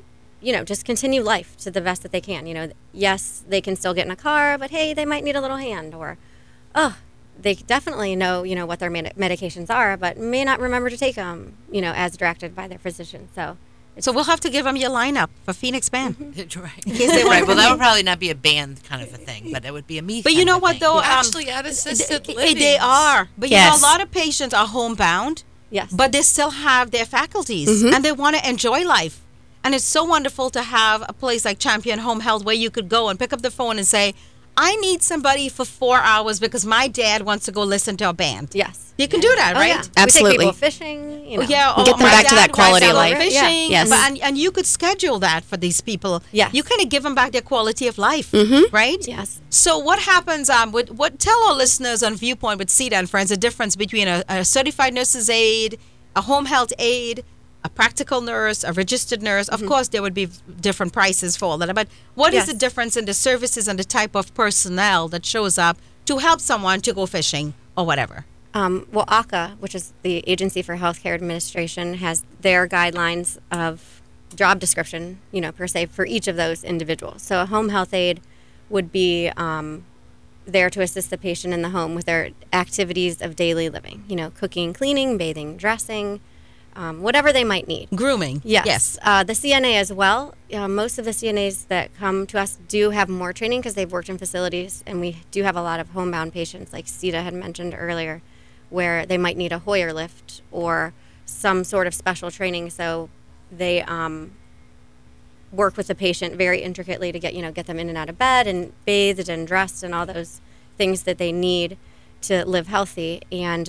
just continue life to the best that they can. Yes, they can still get in a car, but hey, they might need a little hand, or, they definitely know, what their medications are, but may not remember to take them, as directed by their physician. So we'll have to give them your lineup for Phoenix Band. Right. Well, that would probably not be a band kind of a thing, but it would be a me. But you know what, though? Actually, at assisted living, they are. But a lot of patients are homebound. Yes. But they still have their faculties, and they want to enjoy life. And it's so wonderful to have a place like Champion Home Health where you could go and pick up the phone and say, I need somebody for 4 hours because my dad wants to go listen to a band. Yes. You can do that, right? Yeah. Absolutely. We take people fishing. Yeah, get them back to that quality of life. Fishing, Yes. and you could schedule that for these people. Yes. You kind of give them back their quality of life, right? Yes. So what happens? Tell our listeners on Viewpoint with Sita and Friends the difference between a certified nurse's aide, a home health aide, a practical nurse, a registered nurse. Of course, there would be different prices for all that. But what is the difference in the services and the type of personnel that shows up to help someone to go fishing or whatever? Well, AHCA, which is the Agency for Healthcare Administration, has their guidelines of job description, per se, for each of those individuals. So a home health aide would be there to assist the patient in the home with their activities of daily living, cooking, cleaning, bathing, dressing, whatever they might need. Grooming. Yes. The CNA as well. Most of the CNAs that come to us do have more training because they've worked in facilities, and we do have a lot of homebound patients, like Sita had mentioned earlier, where they might need a Hoyer lift or some sort of special training. So they work with the patient very intricately to get them in and out of bed and bathed and dressed and all those things that they need to live healthy. And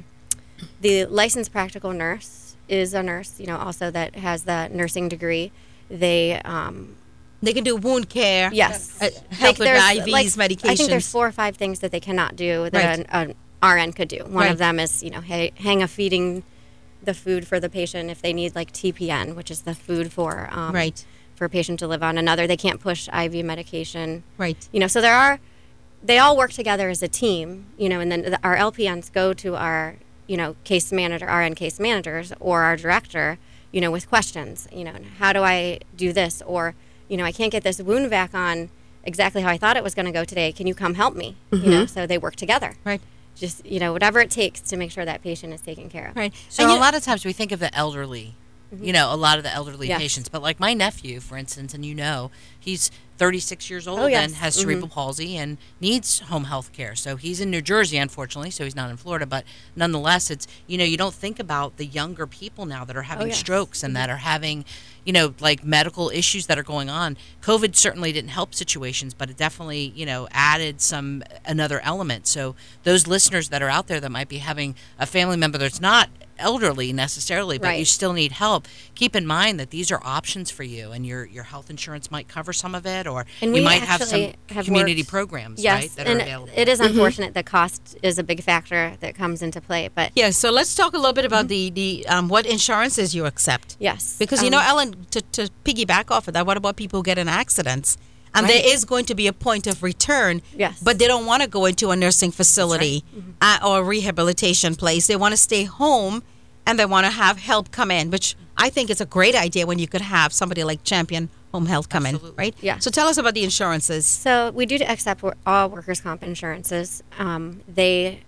the licensed practical nurse is a nurse, also that has the nursing degree. They can do wound care. Yes. Help with IVs, medications. I think there's 4 or 5 things that they cannot do that an RN could do. One of them is, hang a feeding the food for the patient if they need like TPN, which is the food for a patient to live on. Another, they can't push IV medication. Right. So they all work together as a team, and then our LPNs go to our, case manager, RN case managers or our director, with questions, how do I do this? Or, I can't get this wound vac on exactly how I thought it was going to go today. Can you come help me? So they work together. Right. Just, whatever it takes to make sure that patient is taken care of. Right. So a lot of times we think of the elderly, a lot of the elderly patients. But like my nephew, for instance, and he's 36 years old and has cerebral palsy and needs home health care. So he's in New Jersey, unfortunately, so he's not in Florida. But nonetheless, it's, you don't think about the younger people now that are having strokes and that are having, like medical issues that are going on. COVID certainly didn't help situations, but it definitely, added another element. So those listeners that are out there that might be having a family member that's not elderly necessarily, but you still need help, keep in mind that these are options for you, and your health insurance might cover some of it, or you might have some community programs that are available. It is unfortunate that cost is a big factor that comes into play, but so let's talk a little bit about the what insurances you accept. Yes, because Ellen, to piggyback off of that, what about people who get in accidents? And there is going to be a point of return, but they don't want to go into a nursing facility or a rehabilitation place. They want to stay home, and they want to have help come in, which I think is a great idea when you could have somebody like Champion Home Health come in, right? Yeah. So tell us about the insurances. So we do accept all workers' comp insurances. They,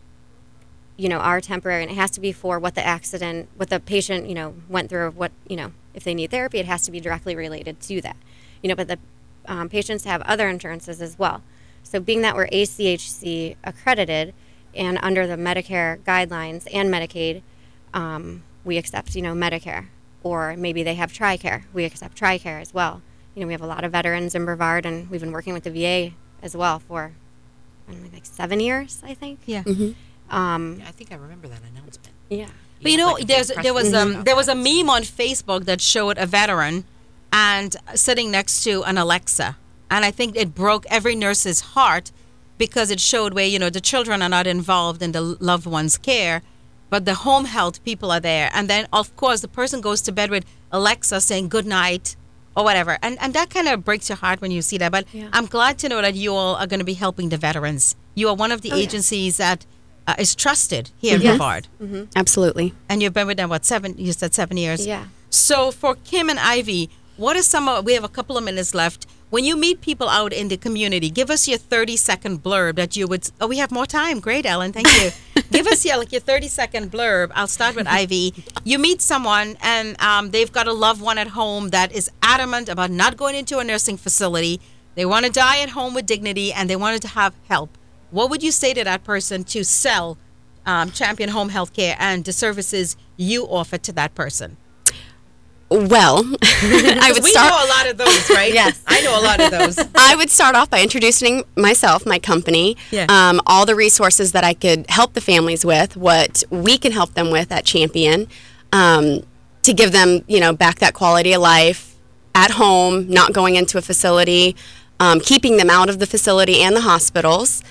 are temporary, and it has to be for what the patient, went through, if they need therapy, it has to be directly related to that. But the patients have other insurances as well. So being that we're ACHC accredited and under the Medicare guidelines and Medicaid, we accept, Medicare. Or maybe they have TRICARE. We accept TRICARE as well. We have a lot of veterans in Brevard, and we've been working with the VA as well for, like 7 years, I think. Yeah. I think I remember that announcement. Yeah. But there was a meme on Facebook that showed a veteran and sitting next to an Alexa, and I think it broke every nurse's heart because it showed where the children are not involved in the loved one's care, but the home health people are there, and then of course the person goes to bed with Alexa saying good night or whatever, and that kind of breaks your heart when you see that. But I'm glad to know that you all are going to be helping the veterans. You are one of the agencies that is trusted here in Brevard. Absolutely. And you've been with them, what, 7? You said 7 years. Yeah. So for Kim and Ivy, what are we have a couple of minutes left. When you meet people out in the community, give us your 30-second blurb that you would... Oh, we have more time. Great, Ellen. Thank you. Give us your 30-second blurb. I'll start with Ivy. You meet someone, and they've got a loved one at home that is adamant about not going into a nursing facility. They want to die at home with dignity, and they wanted to have help. What would you say to that person to sell Champion Home Health Care and the services you offer to that person? Well, I would we start. We know a lot of those, right? Yes. I know a lot of those. I would start off by introducing myself, my company, all the resources that I could help the families with, what we can help them with at Champion, to give them, back that quality of life at home, not going into a facility, keeping them out of the facility and the hospitals.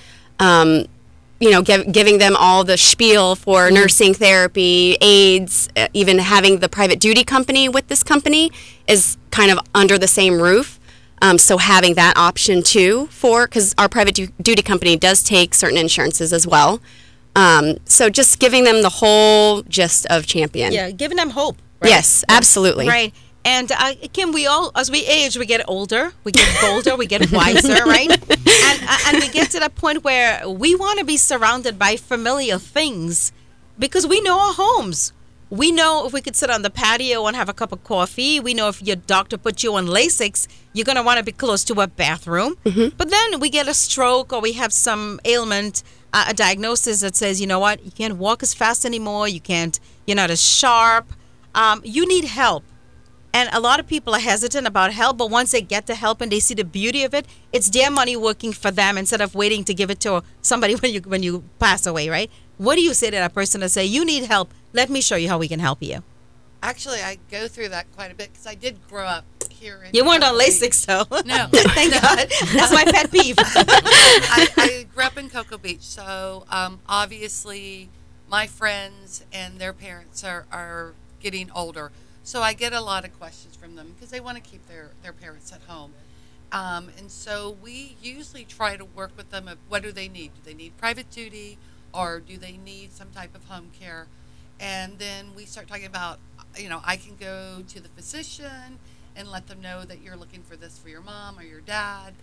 Giving them all the spiel for nursing therapy, aids, even having the private duty company with this company is kind of under the same roof. So having that option too because our private duty company does take certain insurances as well. So just giving them the whole gist of Champion. Yeah, giving them hope. Right? Yes, absolutely. Right. And Kim, we all, as we age, we get older, we get bolder, we get wiser, right? And we get to that point where we want to be surrounded by familiar things because we know our homes. We know if we could sit on the patio and have a cup of coffee. We know if your doctor put you on Lasix, you're going to want to be close to a bathroom. But then we get a stroke or we have some ailment, a diagnosis that says, you know what, you can't walk as fast anymore. You're not as sharp. You need help. And a lot of people are hesitant about help, but once they get the help and they see the beauty of it, it's their money working for them instead of waiting to give it to somebody when you pass away, right? What do you say to that person to say, you need help, let me show you how we can help you? Actually, I go through that quite a bit because I did grow up here. You weren't on LASIK, though. No. Thank God. That's my pet peeve. I grew up in Cocoa Beach, so obviously my friends and their parents are getting older. So I get a lot of questions from them because they want to keep their parents at home. And so we usually try to work with them of what do they need? Do they need private duty or do they need some type of home care? And then we start talking about, I can go to the physician and let them know that you're looking for this for your mom or your dad.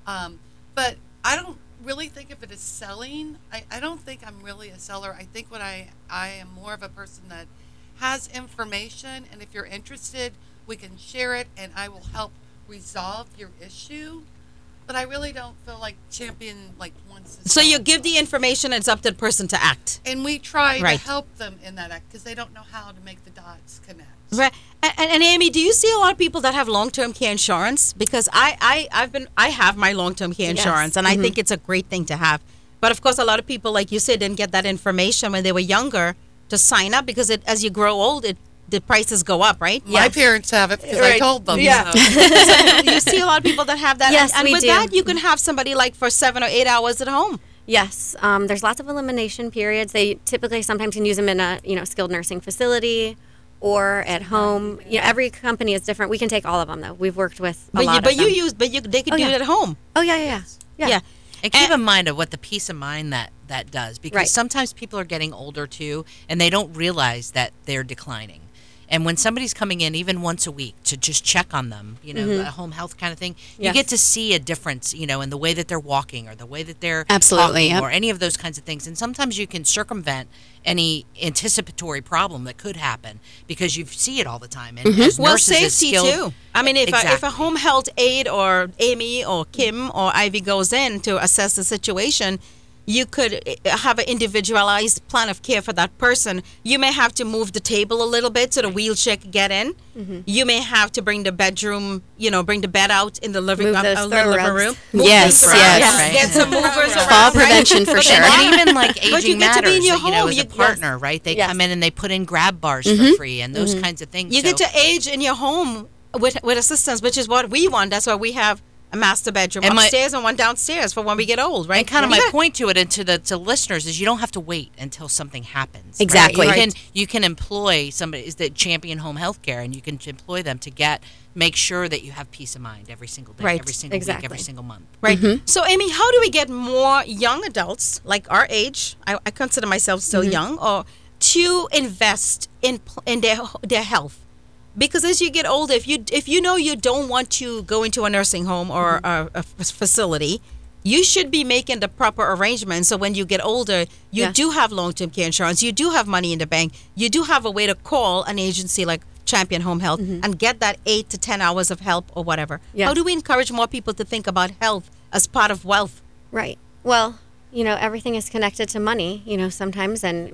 But I don't really think of it as selling. I don't think I'm really a seller. I think I am more of a person that has information, and if you're interested, we can share it, and I will help resolve your issue. But I really don't feel like Champion wants to. So sell you give the information, and it's up to the person to act. and we try Right. to help them in that act because they don't know how to make the dots connect. Right. And Amy, do you see a lot of people that have long-term care insurance? Because I have my long-term care Yes. insurance, and I think it's a great thing to have. But of course, a lot of people, like you said, didn't get that information when they were younger to sign up because as you grow old, the prices go up, right? My parents have it because I Right. told them. Yeah. So. So you see a lot of people that have that. Yes, and we with do. that, you can have somebody for 7 or 8 hours at home. Yes, there's lots of elimination periods. They typically sometimes can use them in a skilled nursing facility or at home. Every company is different. We can take all of them though. We've worked with a lot of them. They could do yeah. it at home. Oh yeah. Yeah. And keep in mind of what the peace of mind that does, because Right. sometimes people are getting older too, and they don't realize that they're declining. And when somebody's coming in even once a week to just check on them, a home health kind of thing, you Yes. get to see a difference, in the way that they're walking or the way that they're Absolutely, talking yep. or any of those kinds of things. And sometimes you can circumvent any anticipatory problem that could happen because you see it all the time. And as Well, nurses, as safety skilled, too. I mean, if a Exactly. home health aide or Amy or Kim or Ivy goes in to assess the situation, you could have an individualized plan of care for that person. You may have to move the table a little bit so the wheelchair can get in. You may have to bring the bedroom, bring the bed out in the living Move those the throw living rugs. room. Yes, those around. yes. Right. Get some movers around. Fall right? prevention for But sure. then- And even like But you Aging get to be in Matters, your home. as a You- partner, right? They Yes. come in and they put in grab bars for free and those kinds of things. You get to age in your home with assistance, which is what we want. That's why we have a master bedroom And upstairs and one downstairs for when we get old, right? And kind of my Yeah. point to it and to listeners is you don't have to wait until something happens. right? Exactly. You can employ somebody is that Champion Home Healthcare, and you can employ them to make sure that you have peace of mind every single day, Right. every single week, every Exactly. single month. Right. So, Amy, how do we get more young adults, like our age, I consider myself still young, or to invest in their health? Because as you get older, if you know you don't want to go into a nursing home or a facility, you should be making the proper arrangements. So when you get older, you Yes. do have long-term care insurance, you do have money in the bank, you do have a way to call an agency like Champion Home Health and get that 8 to 10 hours of help or whatever. Yes. How do we encourage more people to think about health as part of wealth? Right. Well, everything is connected to money, sometimes, and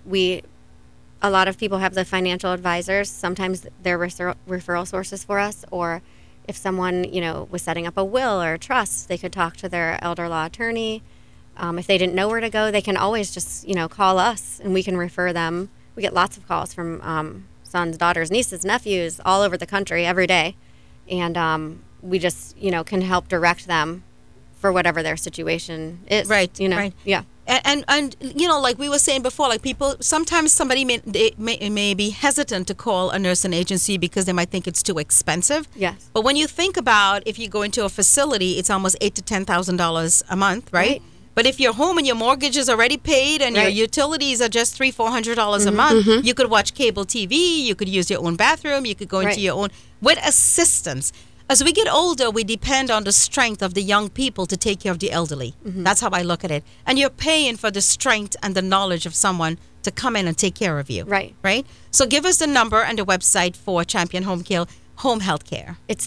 a lot of people have the financial advisors. Sometimes they're referral sources for us, or if someone, was setting up a will or a trust, they could talk to their elder law attorney. If they didn't know where to go, they can always just, call us and we can refer them. We get lots of calls from sons, daughters, nieces, nephews all over the country every day. And we just, can help direct them for whatever their situation is. Right, Right. right. Yeah. And like we were saying before, like people, sometimes somebody may be hesitant to call a nursing agency because they might think it's too expensive. Yes. But when you think about if you go into a facility, it's almost $8,000 to $10,000 a month, right? Right. But if your home and your mortgage is already paid and your Right. utilities are just $300-400 a month, you could watch cable TV, you could use your own bathroom, you could go into Right. your own with assistance. As we get older, we depend on the strength of the young people to take care of the elderly. That's how I look at it. And you're paying for the strength and the knowledge of someone to come in and take care of you. Right. Right? So give us the number and the website for Champion Home Health Care. It's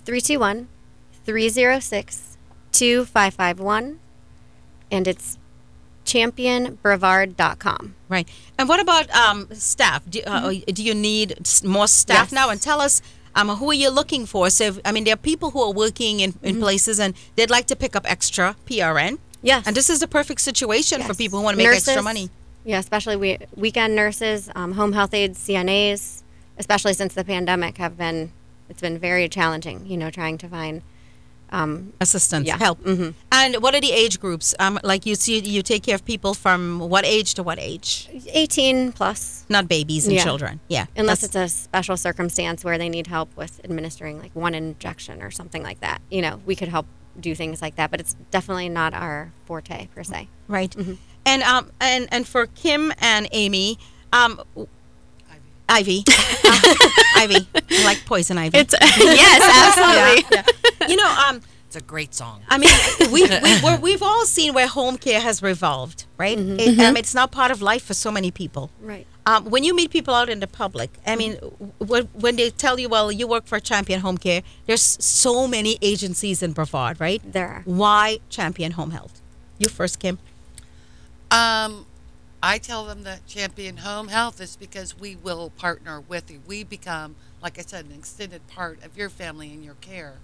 321-306-2551, and it's championbrevard.com. Right. And what about staff? Do you need more staff Yes. now? And tell us, Who are you looking for? So, I mean, there are people who are working in places and they'd like to pick up extra PRN. Yes. And this is the perfect situation for Yes. people who want to make extra money. Yeah, especially weekend nurses, home health aides, CNAs, especially since the pandemic it's been very challenging, trying to find Assistance, yeah. help. And what are the age groups? Like you take care of people from what age to what age? 18 plus. Not babies and Yeah. children. Yeah. Unless That's- it's a special circumstance where they need help with administering like one injection or something like that. We could help do things like that, but it's definitely not our forte per se. right. And for Kim and Amy, Ivy, Ivy, like poison ivy. Yes, absolutely. It's a great song. I mean, we've all seen where home care has revolved, right? It's now part of life for so many people. Right. When you meet people out in the public, I mean, when they tell you, well, you work for Champion Home Care, there's so many agencies in Brevard, right? There are. Why Champion Home Health? You first, Kim. I tell them that Champion Home Health is because we will partner with you. We become, like I said, an extended part of your family and your care.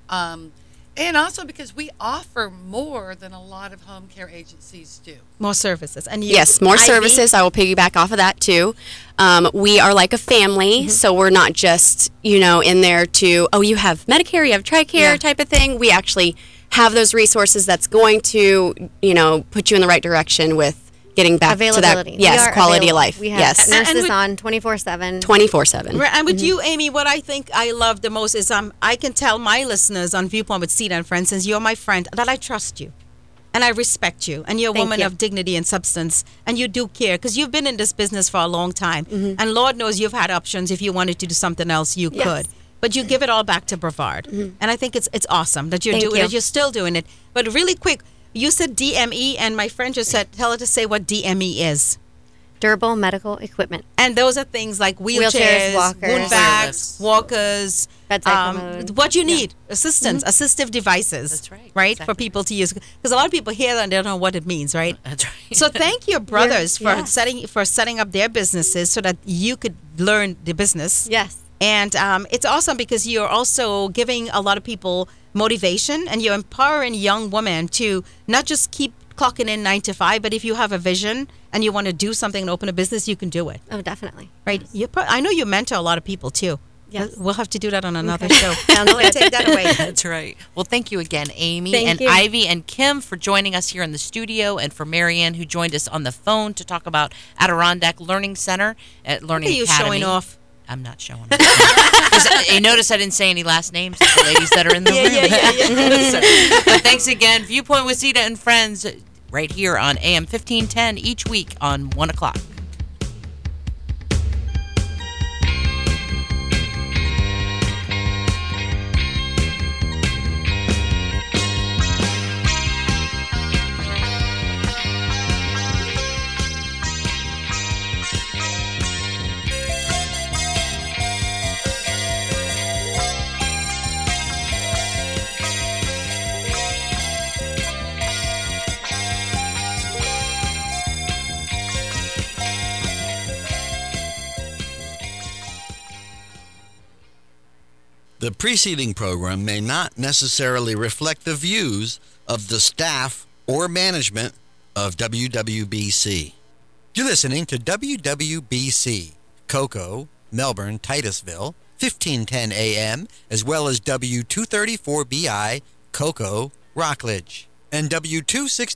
And also because we offer more than a lot of home care agencies do. More services. And you, Yes, more Ivy? services. I will piggyback off of that too. We are like a family, so we're not just, in there to, you have Medicare, you have TRICARE type of thing. We actually have those resources that's going to, put you in the right direction with getting back to that. Availability. We Yes, are quality of available. life. We have Yes. nurses with- on 24/7. 24/7. Right, and with you, Amy, what I think I love the most is I can tell my listeners on Viewpoint with Sita and Friends, since you're my friend, that I trust you. And I respect you. And you're a Thank woman you. of dignity and substance. And you do care because you've been in this business for a long time. And Lord knows you've had options. If you wanted to do something else, you Yes. could. But you give it all back to Brevard. And I think it's awesome that you're Thank doing you. it. You're still doing it. But really quick, you said DME, and my friend just said, tell her to say what DME is. Durable medical equipment. And those are things like wheelchairs, walkers. wound bags, walkers, Bedside commode. what you need, assistance, assistive devices. That's right, Right, exactly. for people to use. Because a lot of people hear that and they don't know what it means, right? That's right. So thank your brothers Yeah. for setting up their businesses so that you could learn the business. Yes. And it's awesome because you're also giving a lot of people motivation and you're empowering young women to not just keep clocking in 9 to 5, but if you have a vision and you want to do something and open a business, you can do it. Oh, definitely. Right? I know you mentor a lot of people too. Yes. We'll have to do that on another Okay. show. Sounds I'll good. take that away. That's right. Well, thank you again, Amy Thank and you. Ivy and Kim, for joining us here in the studio, and for Marianne, who joined us on the phone to talk about Adirondack Learning Center at Learning Look at you Academy. showing off. I'm not showing off. 'Cause you notice I didn't say any last names of the ladies that are in the room. So, but thanks again. Viewpoint with Sita and Friends, right here on AM 1510 each week on 1 o'clock. The preceding program may not necessarily reflect the views of the staff or management of WWBC. You're listening to WWBC, Cocoa, Melbourne, Titusville, 1510 AM, as well as W234BI, Cocoa, Rockledge, and W260